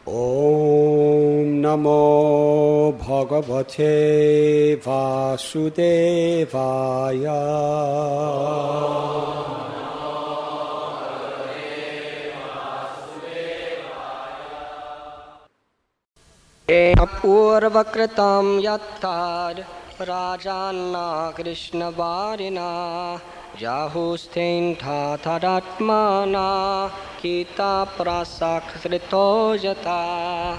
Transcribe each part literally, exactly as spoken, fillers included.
Om Namo Bhagavate Vasudevaya. Purvakritam yattad Rajanna Krishna Varina Jahustein Tatharatmana Kita Prasakhrito Jata.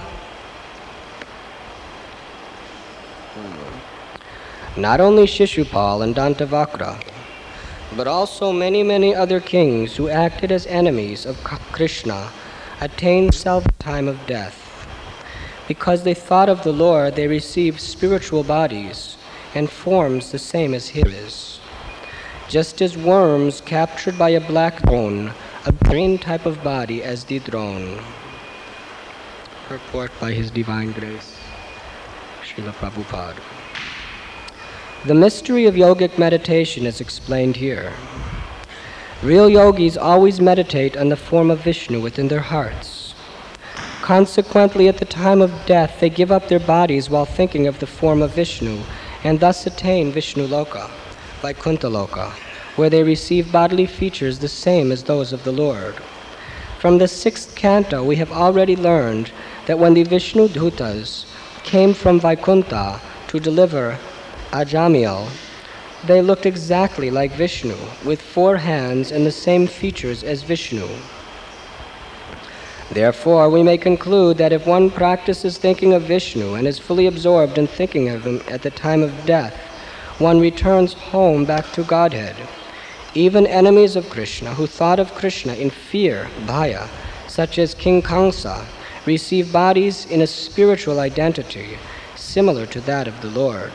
Not only Shishupal and Dantavakra, but also many, many other kings who acted as enemies of Krishna attained self-time of death. Because they thought of the Lord, they received spiritual bodies and forms the same as his. Just as worms captured by a black drone obtain type of body as the drone. Purport by His Divine Grace, Srila Prabhupada. The mystery of yogic meditation is explained here. Real yogis always meditate on the form of Vishnu within their hearts. Consequently, at the time of death, they give up their bodies while thinking of the form of Vishnu, and thus attain Vishnu Loka, Vaikuntha Loka, where they receive bodily features the same as those of the Lord. From the sixth canto, we have already learned that when the Vishnu Dhutas came from Vaikuntha to deliver Ajamiel, they looked exactly like Vishnu, with four hands and the same features as Vishnu. Therefore, we may conclude that if one practices thinking of Vishnu and is fully absorbed in thinking of him at the time of death, one returns home back to Godhead. Even enemies of Krishna who thought of Krishna in fear, bhaya, such as King Kamsa, receive bodies in a spiritual identity similar to that of the Lord.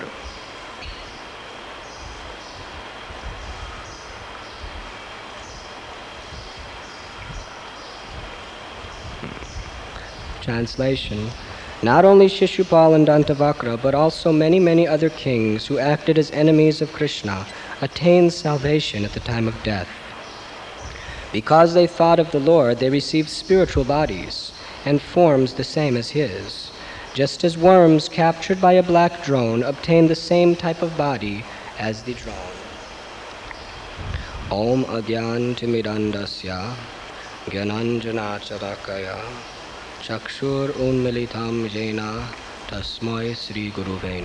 Translation. Not only Shishupal and Dantavakra, but also many, many other kings who acted as enemies of Krishna attained salvation at the time of death. Because they thought of the Lord, they received spiritual bodies and forms the same as his, just as worms captured by a black drone obtain the same type of body as the drone. Om Adyantimirandasya Gyananjana Charakaya Chakshur Unmilitam Jena Tasmai Sri Guruve.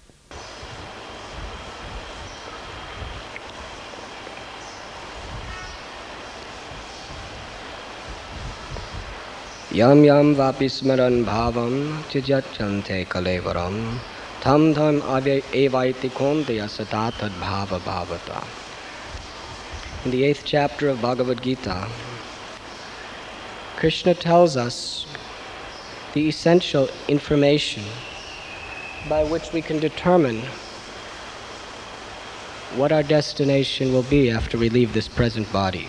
Yam yam vapismaran bhavam tijachante kalevaram tham tham evaiti kondya satatad bhava bhavata. In the eighth chapter of Bhagavad Gita, Krishna tells us the essential information by which we can determine what our destination will be after we leave this present body.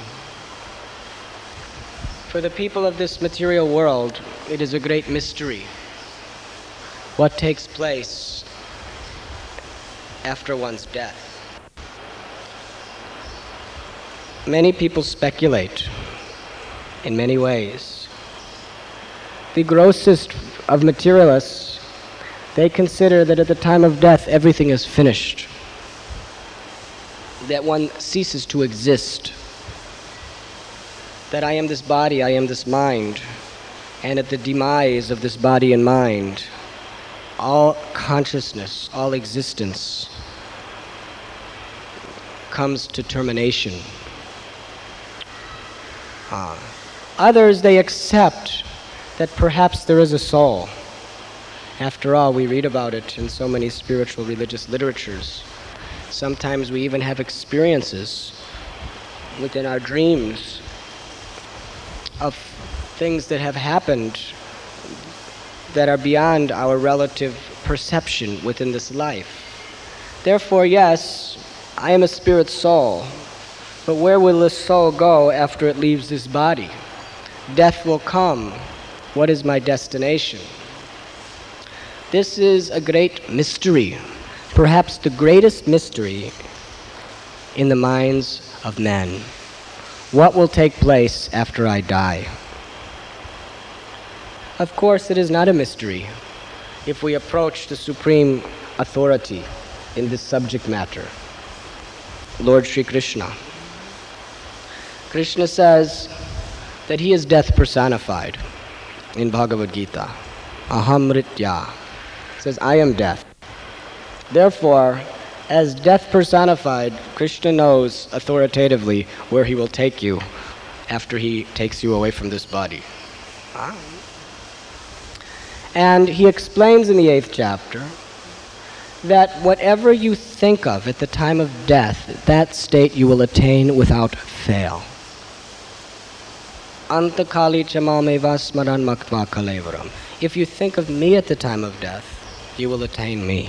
For the people of this material world, it is a great mystery what takes place after one's death. Many people speculate in many ways. The grossest of materialists, they consider that at the time of death everything is finished, that one ceases to exist, that I am this body, I am this mind, and at the demise of this body and mind, all consciousness, all existence comes to termination. Ah. Others, they accept that perhaps there is a soul. After all, we read about it in so many spiritual religious literatures. Sometimes we even have experiences within our dreams of things that have happened that are beyond our relative perception within this life. Therefore, yes, I am a spirit soul, but where will this soul go after it leaves this body? Death will come. What is my destination? This is a great mystery, perhaps the greatest mystery in the minds of men. What will take place after I die? Of course, it is not a mystery if we approach the supreme authority in this subject matter, Lord Sri Krishna. Krishna says that he is death personified in Bhagavad Gita. Aham Mritya. Says, I am death. Therefore, as death personified, Krishna knows authoritatively where he will take you after he takes you away from this body. And he explains in the eighth chapter that whatever you think of at the time of death, that state you will attain without fail. Antakali chamameva smaran maktva kalevaram. If you think of me at the time of death, you will attain me.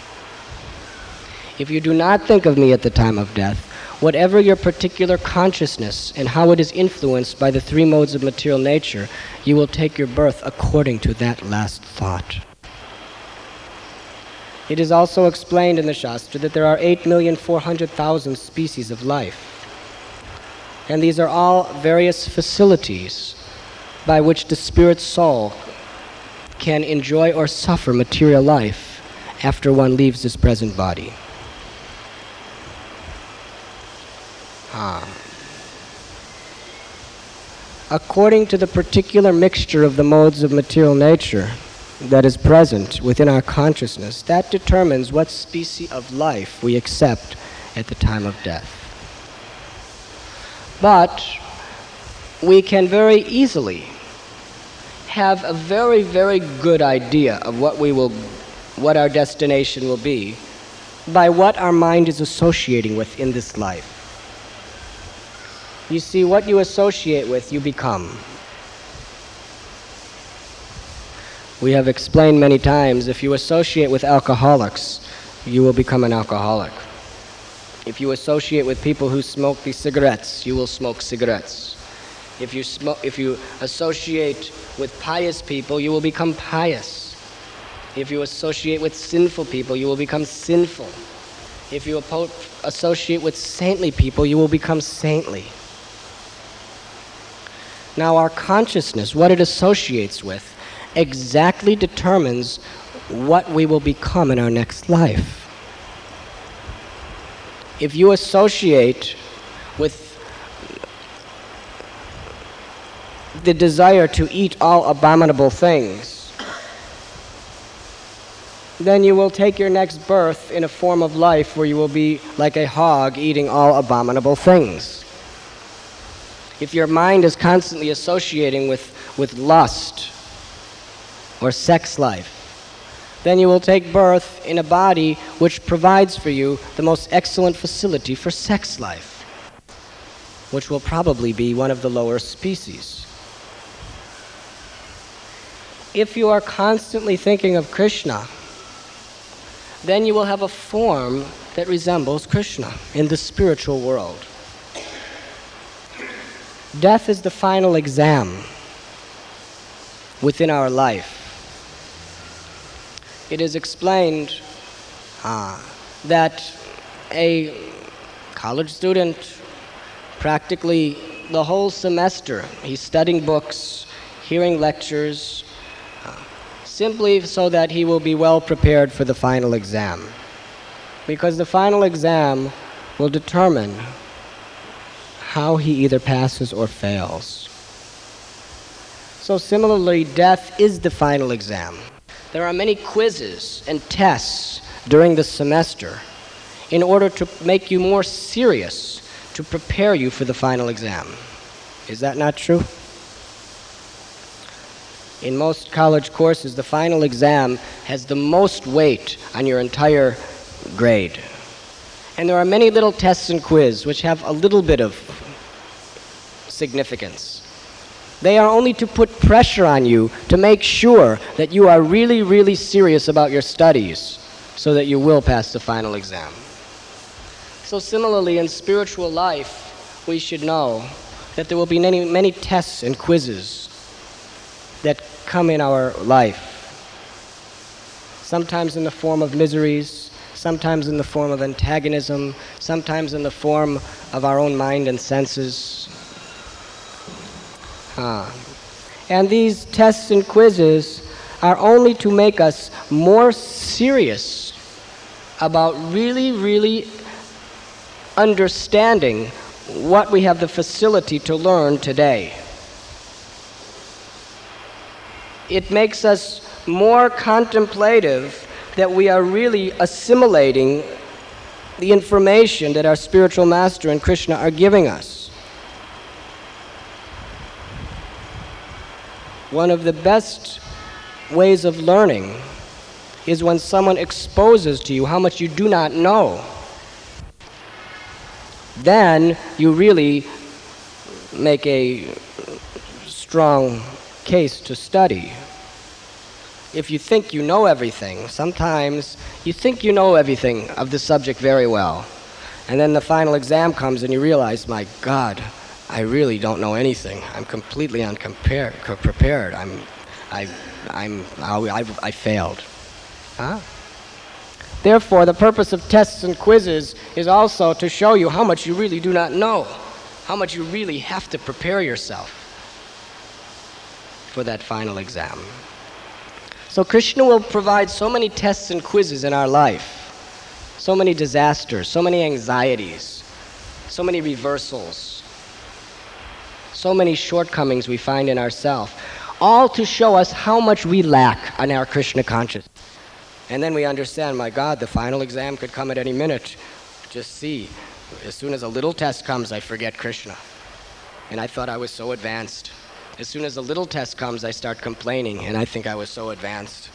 If you do not think of me at the time of death, whatever your particular consciousness and how it is influenced by the three modes of material nature, you will take your birth according to that last thought. It is also explained in the Shastra that there are eight million four hundred thousand species of life. And these are all various facilities by which the spirit soul can enjoy or suffer material life after one leaves this present body. Ah. According to the particular mixture of the modes of material nature that is present within our consciousness, that determines what species of life we accept at the time of death. But we can very easily have a very, very good idea of what we will, what our destination will be by what our mind is associating with in this life. You see, what you associate with, you become. We have explained many times, if you associate with alcoholics, you will become an alcoholic. If you associate with people who smoke these cigarettes, you will smoke cigarettes. If you, smoke, if you associate with pious people, you will become pious. If you associate with sinful people, you will become sinful. If you associate with saintly people, you will become saintly. Now, our consciousness, what it associates with, exactly determines what we will become in our next life. If you associate with the desire to eat all abominable things, then you will take your next birth in a form of life where you will be like a hog eating all abominable things. If your mind is constantly associating with, with lust or sex life, then you will take birth in a body which provides for you the most excellent facility for sex life, which will probably be one of the lower species. If you are constantly thinking of Krishna, then you will have a form that resembles Krishna in the spiritual world. Death is the final exam within our life. It is explained uh, that a college student, practically the whole semester, he's studying books, hearing lectures, uh, simply so that he will be well prepared for the final exam. Because the final exam will determine how he either passes or fails. So similarly, death is the final exam. There are many quizzes and tests during the semester in order to make you more serious, to prepare you for the final exam. Is that not true? In most college courses, the final exam has the most weight on your entire grade. And there are many little tests and quizzes which have a little bit of significance. They are only to put pressure on you to make sure that you are really, really serious about your studies so that you will pass the final exam. So similarly, in spiritual life, we should know that there will be many, many tests and quizzes that come in our life. Sometimes in the form of miseries, sometimes in the form of antagonism, sometimes in the form of our own mind and senses. Uh, And these tests and quizzes are only to make us more serious about really, really understanding what we have the facility to learn today. It makes us more contemplative that we are really assimilating the information that our spiritual master and Krishna are giving us. One of the best ways of learning is when someone exposes to you how much you do not know. Then you really make a strong case to study. If you think you know everything, sometimes you think you know everything of the subject very well, and then the final exam comes and you realize, my God, I really don't know anything. I'm completely unprepared. I'm, I, I'm, I, I failed. Huh? Therefore, the purpose of tests and quizzes is also to show you how much you really do not know, how much you really have to prepare yourself for that final exam. So Krishna will provide so many tests and quizzes in our life, so many disasters, so many anxieties, so many reversals, so many shortcomings we find in ourselves, all to show us how much we lack in our Krishna consciousness. And then we understand, my God, the final exam could come at any minute. Just see, as soon as a little test comes, I forget Krishna. And I thought I was so advanced. As soon as a little test comes, I start complaining, and I think I was so advanced.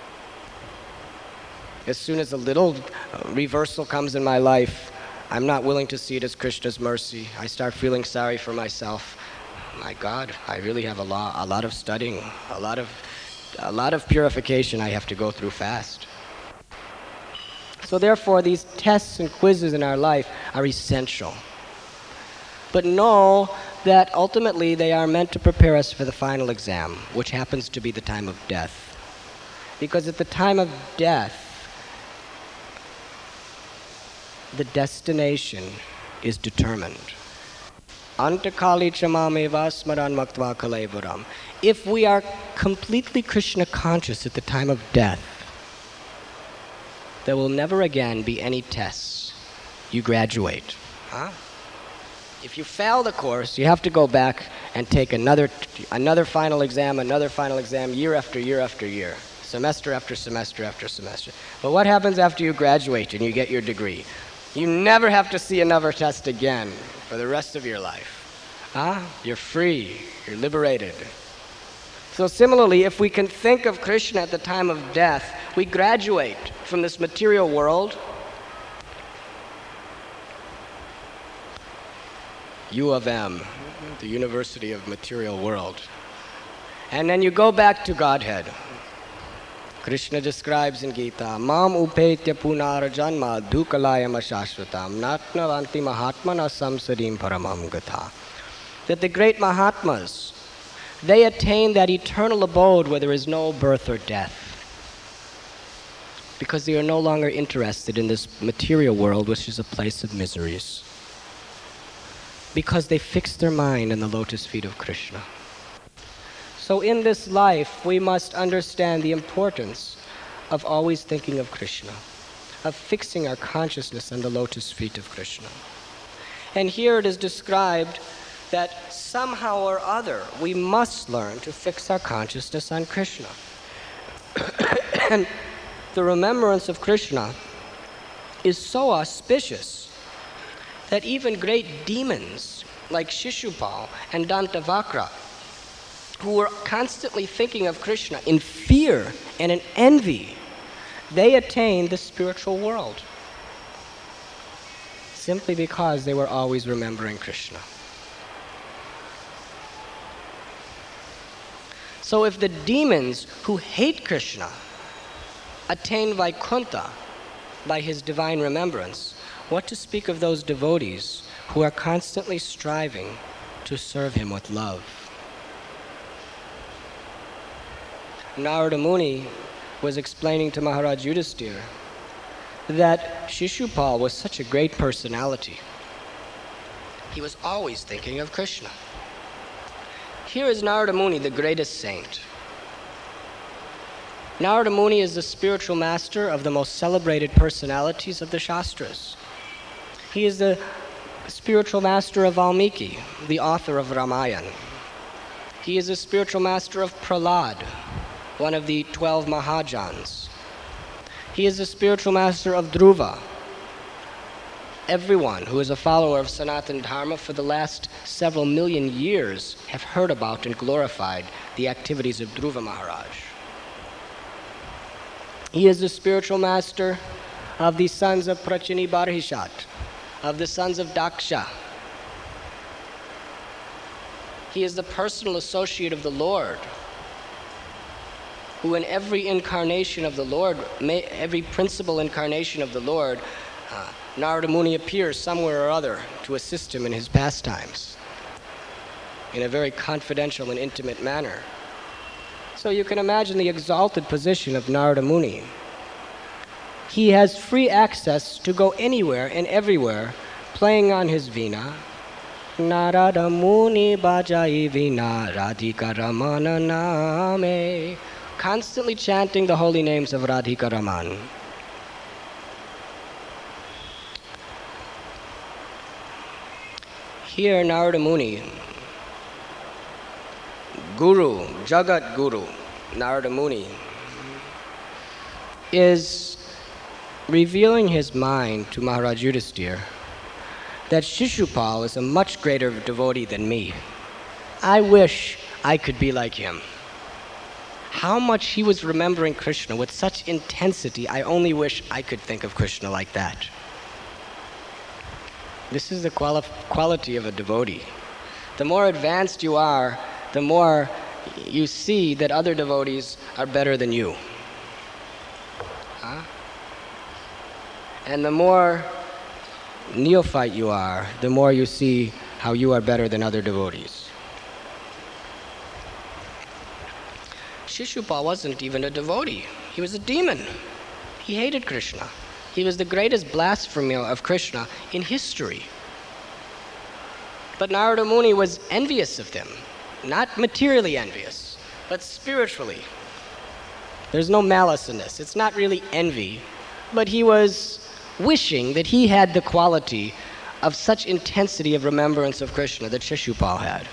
As soon as a little reversal comes in my life, I'm not willing to see it as Krishna's mercy. I start feeling sorry for myself. My God, I really have a lot, a lot of studying, a lot of, a lot of purification I have to go through fast. So therefore, these tests and quizzes in our life are essential. But know that ultimately they are meant to prepare us for the final exam, which happens to be the time of death. Because at the time of death, the destination is determined. Antakali chamameva smaran maktva kalevaram. If we are completely Krishna conscious at the time of death, there will never again be any tests. You graduate. Huh? If you fail the course, you have to go back and take another, another final exam, another final exam, year after year after year, semester after semester after semester. But what happens after you graduate and you get your degree? You never have to see another test again for the rest of your life. Huh? You're free. You're liberated. So similarly, if we can think of Krishna at the time of death, we graduate from this material world. U of M, the University of Material World. And then you go back to Godhead. Krishna describes in Gita, Mam upetya punara janma dukalayam ashashvatam natnavanti mahatmana samsadim paramam gatha. That the great Mahatmas, they attain that eternal abode where there is no birth or death. Because they are no longer interested in this material world, which is a place of miseries. Because they fix their mind in the lotus feet of Krishna. So in this life, we must understand the importance of always thinking of Krishna, of fixing our consciousness on the lotus feet of Krishna. And here it is described that somehow or other, we must learn to fix our consciousness on Krishna. And the remembrance of Krishna is so auspicious that even great demons like Shishupal and Dantavakra, who were constantly thinking of Krishna in fear and in envy, they attained the spiritual world simply because they were always remembering Krishna. So if the demons who hate Krishna attain Vaikuntha by his divine remembrance, what to speak of those devotees who are constantly striving to serve him with love? Narada Muni was explaining to Maharaj Yudhisthira that Shishupal was such a great personality. He was always thinking of Krishna. Here is Narada Muni, the greatest saint. Narada Muni is the spiritual master of the most celebrated personalities of the Shastras. He is the spiritual master of Valmiki, the author of Ramayana. He is the spiritual master of Prahlad, one of the twelve Mahajans. He is the spiritual master of Dhruva. Everyone who is a follower of Sanatana Dharma for the last several million years have heard about and glorified the activities of Dhruva Maharaj. He is the spiritual master of the sons of Prachini Barhishat, of the sons of Daksha. He is the personal associate of the Lord, who in every incarnation of the Lord, every principal incarnation of the Lord, uh, Narada Muni appears somewhere or other to assist him in his pastimes in a very confidential and intimate manner. So you can imagine the exalted position of Narada Muni. He has free access to go anywhere and everywhere playing on his veena. Narada Muni bajai veena Radhika Ramana name, constantly chanting the holy names of Radhika Raman. Here Narada Muni, Guru, Jagat Guru, Narada Muni, is revealing his mind to Maharaj Yudhisthira that Shishupal is a much greater devotee than me. I wish I could be like him. How much he was remembering Krishna with such intensity, I only wish I could think of Krishna like that. This is the quali- quality of a devotee. The more advanced you are, the more you see that other devotees are better than you. Huh? And the more neophyte you are, the more you see how you are better than other devotees. Shishupal wasn't even a devotee. He was a demon. He hated Krishna. He was the greatest blasphemer of Krishna in history. But Narada Muni was envious of them. Not materially envious, but spiritually. There's no malice in this. It's not really envy, but he was wishing that he had the quality of such intensity of remembrance of Krishna that Shishupal had.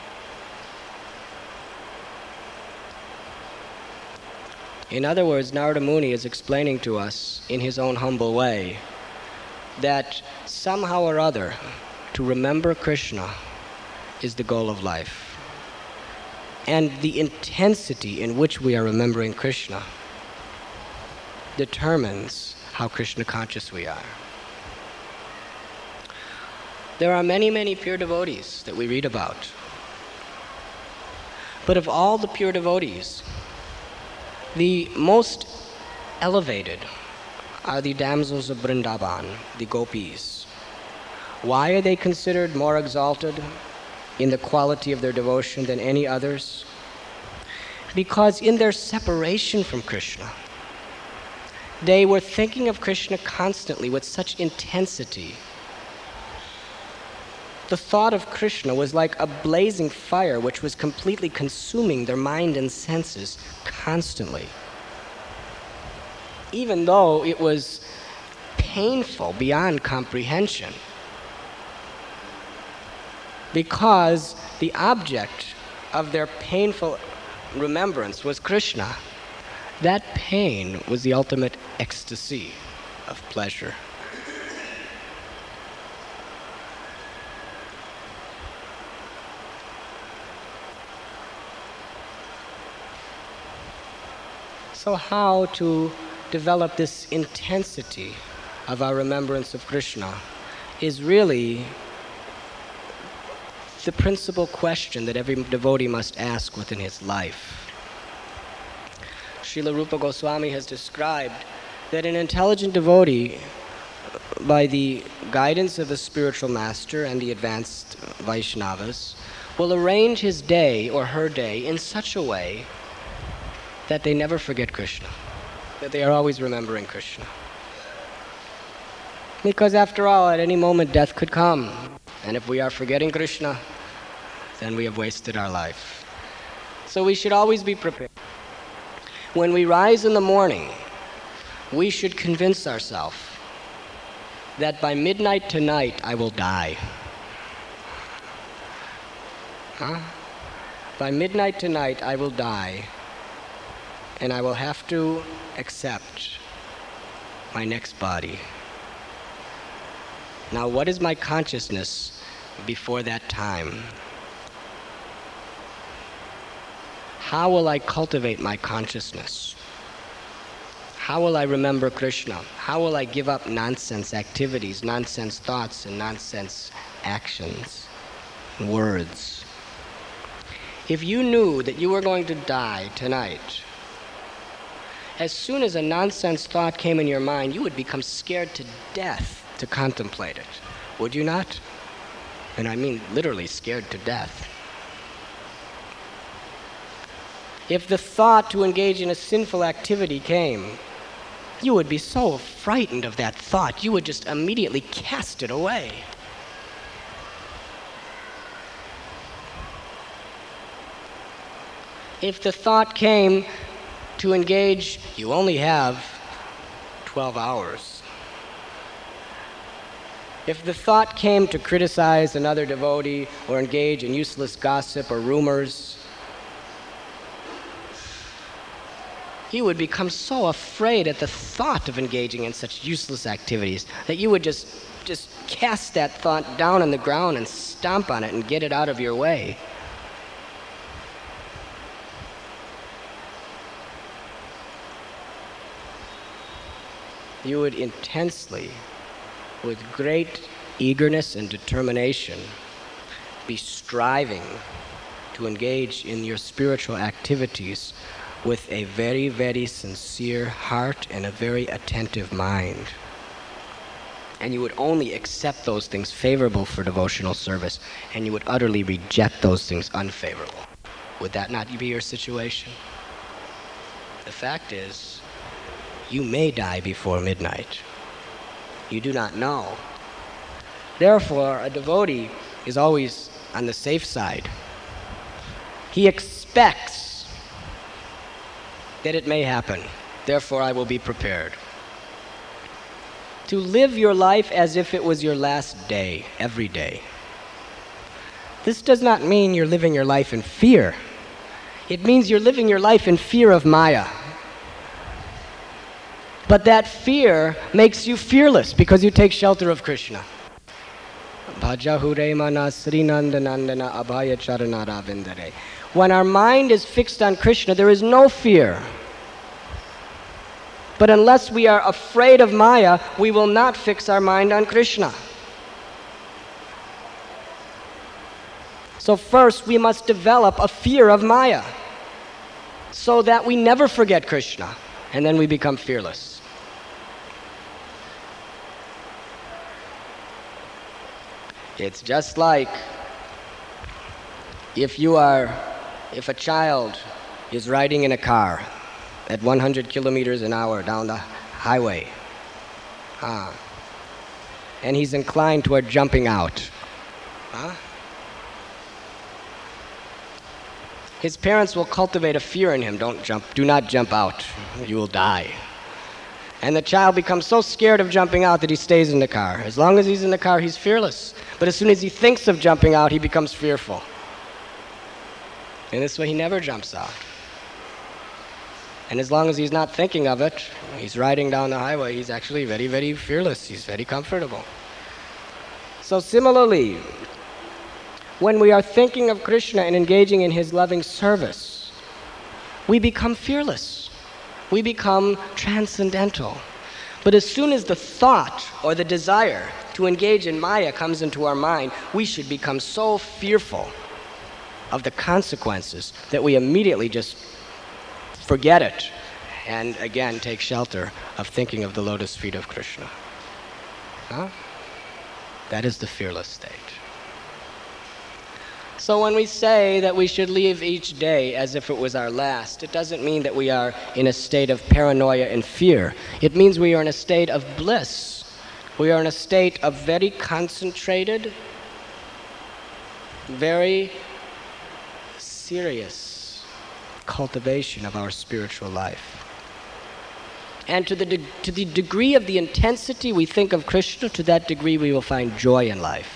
In other words, Narada Muni is explaining to us, in his own humble way, that somehow or other, to remember Krishna is the goal of life. And the intensity in which we are remembering Krishna determines how Krishna conscious we are. There are many, many pure devotees that we read about. But of all the pure devotees, the most elevated are the damsels of Vrindavan, the gopis. Why are they considered more exalted in the quality of their devotion than any others? Because in their separation from Krishna, they were thinking of Krishna constantly with such intensity. The thought of Krishna was like a blazing fire which was completely consuming their mind and senses constantly. Even though it was painful beyond comprehension. Because the object of their painful remembrance was Krishna, that pain was the ultimate ecstasy of pleasure. So how to develop this intensity of our remembrance of Krishna is really the principal question that every devotee must ask within his life. Srila Rupa Goswami has described that an intelligent devotee, by the guidance of a spiritual master and the advanced Vaishnavas, will arrange his day or her day in such a way that they never forget Krishna, that they are always remembering Krishna. Because after all, at any moment death could come, and if we are forgetting Krishna, then we have wasted our life. So we should always be prepared. When we rise in the morning, we should convince ourselves that by midnight tonight I will die. Huh? By midnight tonight I will die, and I will have to accept my next body. Now, what is my consciousness before that time? How will I cultivate my consciousness? How will I remember Krishna? How will I give up nonsense activities, nonsense thoughts, and nonsense actions, words? If you knew that you were going to die tonight, as soon as a nonsense thought came in your mind, you would become scared to death to contemplate it. Would you not? And I mean literally scared to death. If the thought to engage in a sinful activity came, you would be so frightened of that thought, you would just immediately cast it away. If the thought came to engage, you only have twelve hours. If the thought came to criticize another devotee or engage in useless gossip or rumors, you would become so afraid at the thought of engaging in such useless activities that you would just, just cast that thought down on the ground and stomp on it and get it out of your way. You would intensely, with great eagerness and determination, be striving to engage in your spiritual activities with a very, very sincere heart and a very attentive mind. And you would only accept those things favorable for devotional service, and you would utterly reject those things unfavorable. Would that not be your situation? The fact is, you may die before midnight. You do not know. Therefore, a devotee is always on the safe side. He expects that it may happen. Therefore, I will be prepared. To live your life as if it was your last day, every day. This does not mean you're living your life in fear. It means you're living your life in fear of Maya. But that fear makes you fearless because you take shelter of Krishna. When our mind is fixed on Krishna, there is no fear. But unless we are afraid of Maya, we will not fix our mind on Krishna. So first, we must develop a fear of Maya so that we never forget Krishna, and then we become fearless. It's just like if you are, if a child is riding in a car at one hundred kilometers an hour down the highway, ah, and he's inclined toward jumping out, huh? His parents will cultivate a fear in him. Don't jump, do not jump out, you will die. And the child becomes so scared of jumping out that he stays in the car. As long as he's in the car, he's fearless. But as soon as he thinks of jumping out, he becomes fearful. And this way he never jumps out. And as long as he's not thinking of it, he's riding down the highway, he's actually very, very fearless. He's very comfortable. So similarly, when we are thinking of Krishna and engaging in his loving service, we become fearless. We become transcendental. But as soon as the thought or the desire to engage in Maya comes into our mind, we should become so fearful of the consequences that we immediately just forget it and again take shelter of thinking of the lotus feet of Krishna. Huh? That is the fearless state. So when we say that we should live each day as if it was our last, it doesn't mean that we are in a state of paranoia and fear. It means we are in a state of bliss. We are in a state of very concentrated, very serious cultivation of our spiritual life. And to the, de- to the degree of the intensity we think of Krishna, to that degree we will find joy in life.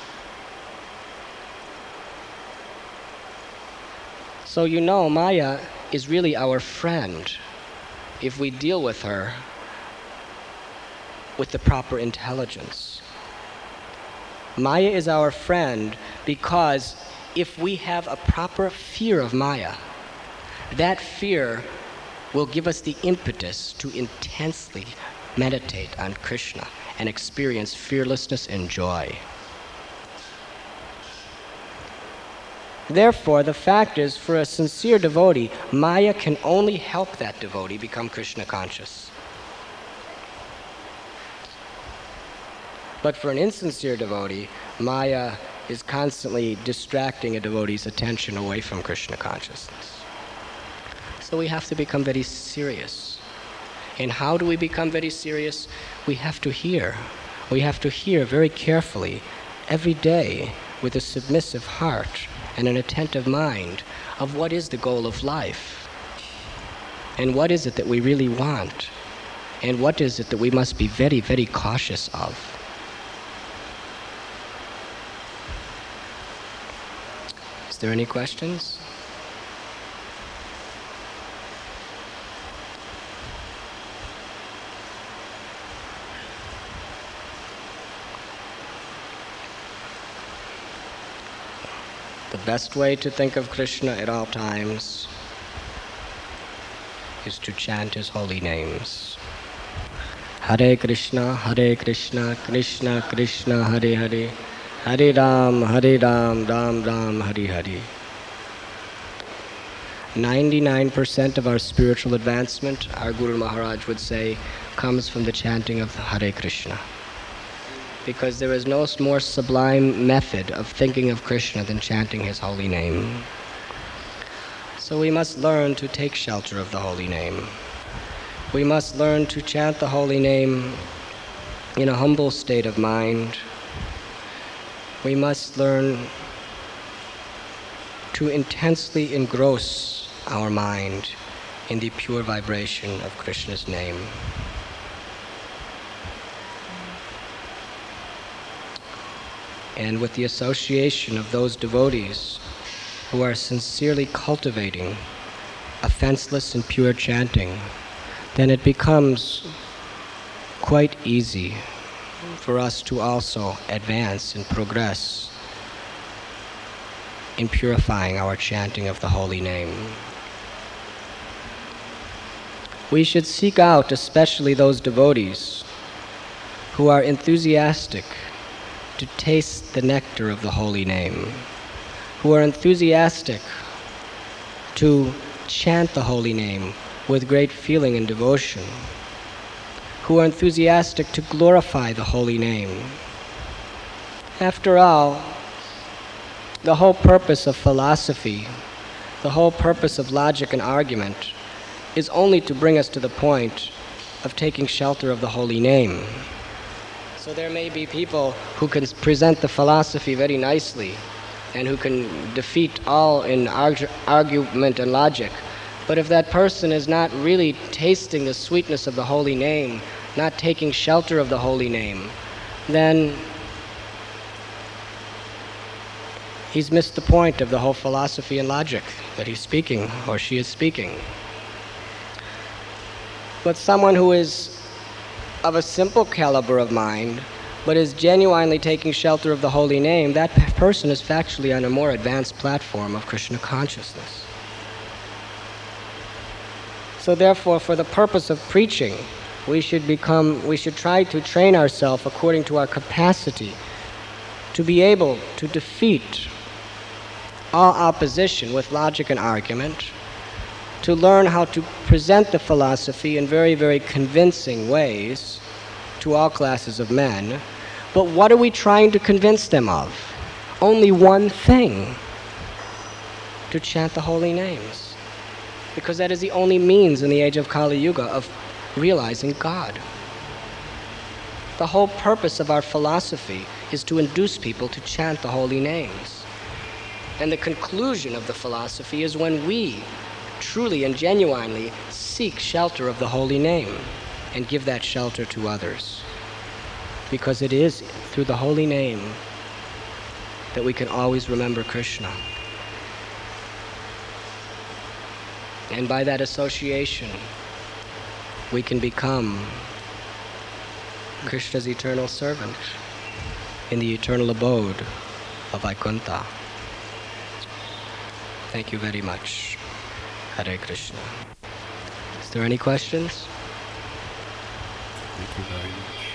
So you know, Maya is really our friend if we deal with her with the proper intelligence. Maya is our friend because if we have a proper fear of Maya, that fear will give us the impetus to intensely meditate on Krishna and experience fearlessness and joy. Therefore, the fact is, for a sincere devotee, Maya can only help that devotee become Krishna conscious. But for an insincere devotee, Maya is constantly distracting a devotee's attention away from Krishna consciousness. So we have to become very serious. And how do we become very serious? We have to hear. We have to hear very carefully every day with a submissive heart and an attentive mind of what is the goal of life, and what is it that we really want, and what is it that we must be very, very cautious of. Is there any questions? The best way to think of Krishna at all times is to chant his holy names. Hare Krishna, Hare Krishna, Krishna Krishna, Hare Hare, Hare Ram, Hare Ram, Ram Ram, Hare Hare. ninety-nine percent of our spiritual advancement, our Guru Maharaj would say, comes from the chanting of Hare Krishna. Because there is no more sublime method of thinking of Krishna than chanting his holy name. So we must learn to take shelter of the holy name. We must learn to chant the holy name in a humble state of mind. We must learn to intensely engross our mind in the pure vibration of Krishna's name. And with the association of those devotees who are sincerely cultivating offenseless and pure chanting, then it becomes quite easy for us to also advance and progress in purifying our chanting of the holy name. We should seek out especially those devotees who are enthusiastic to taste the nectar of the holy name, who are enthusiastic to chant the holy name with great feeling and devotion, who are enthusiastic to glorify the holy name. After all, the whole purpose of philosophy, the whole purpose of logic and argument is only to bring us to the point of taking shelter of the holy name. So there may be people who can present the philosophy very nicely and who can defeat all in argu- argument and logic. But if that person is not really tasting the sweetness of the holy name, not taking shelter of the holy name, then he's missed the point of the whole philosophy and logic that he's speaking or she is speaking. But someone who is of a simple caliber of mind, but is genuinely taking shelter of the holy name, that person is factually on a more advanced platform of Krishna consciousness. So therefore, for the purpose of preaching, we should become, we should try to train ourselves according to our capacity to be able to defeat all opposition with logic and argument, to learn how to present the philosophy in very, very convincing ways to all classes of men. But what are we trying to convince them of? Only one thing: to chant the holy names. Because that is the only means in the age of Kali Yuga of realizing God. The whole purpose of our philosophy is to induce people to chant the holy names. And the conclusion of the philosophy is when we truly and genuinely seek shelter of the holy name and give that shelter to others. Because it is through the holy name that we can always remember Krishna. And by that association, we can become Krishna's eternal servant in the eternal abode of Vaikuntha. Thank you very much. Hare Krishna. Is there any questions? Thank you very much.